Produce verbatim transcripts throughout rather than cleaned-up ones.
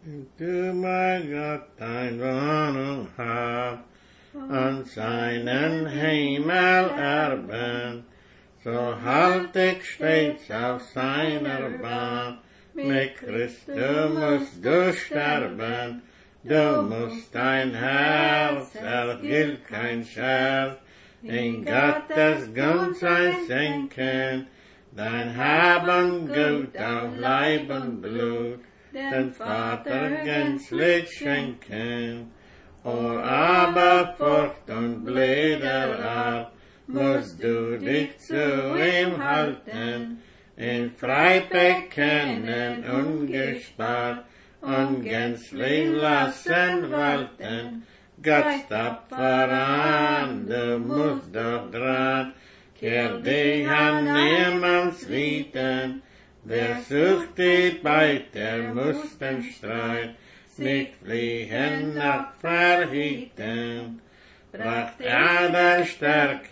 Du, mein Gott, dein Wohnung hab, und seinen Himmel erben, so halt ich stets auf seiner Bahn. Mit Christus musst du sterben, du musst dein Herz, er gilt kein Scherz, in Gottes Gunst senken, dein Haben gut auf Leib und Blut, den Vater gänzlich schenken. O aber Furcht und Bläder ab, musst du dich zu ihm halten, in frei bekennen, ungespart, und gänzlich lassen walten. Gott stoppt voran, du musst doch dran, kehr dich an niemands Rieten, wer sucht die Beute, muss den Streit nicht fliehen noch verhieten. Bracht er der Stärke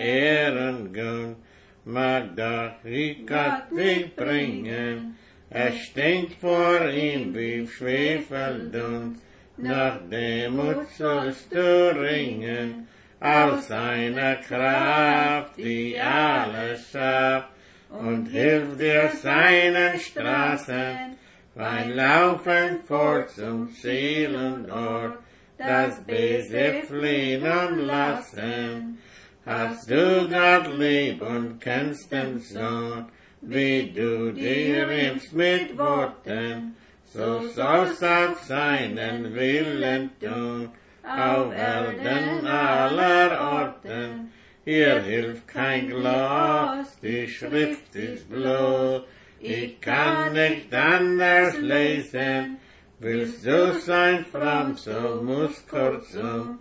Ehren Gun, mag doch wie Gott dich bringen, es stinkt vor ihm wie Schwefeldunst, nach Demut sollst du ringen, aus seiner Kraft, die alles schafft, und hilft dir seinen Straßen, fein laufen fort zum Ziel und Ort, das Böse fliehen und lassen. Hast du Gott lieb und kennst den Sohn, wie du dir riefst mit Worten, so sollst auch seinen Willen tun, auf Erden aller Orten. Hier hilft kein Gloss, die Schrift ist bloß, ich kann nicht anders lesen, willst du sein fromm, so muss kurzum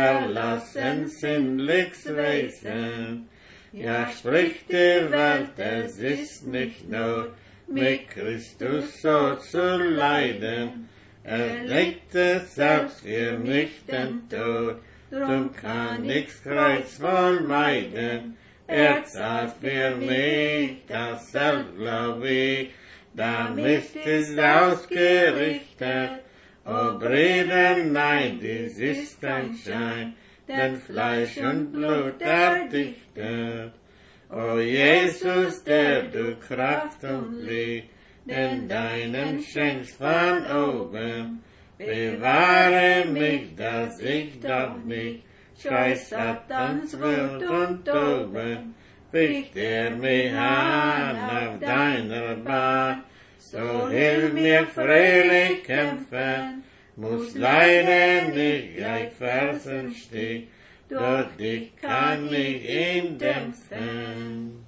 verlassen sinnlichs Wesen. Ja, spricht die Welt, es ist nicht Not, mit Christus so zu leiden, er legte selbst für mich den Tod, drum kann ich's Kreuz wohl meiden, er zahlt für mich das Selbstglaubig, damit ist ausgerichtet. O Brüder, nein, dies ist ein Schein, denn Fleisch und Blut erdichtet. O Jesus, der du Kraft und Licht, denn deinen schenkst von oben, bewahre mich, dass ich doch nicht schrei Satans Wild und Toben, ficht er mich an auf deiner Bahn, so hilf mir freilich kämpfen, muss leiden nicht gleich Fersen stich, doch dich kann ich ihn dämpfen.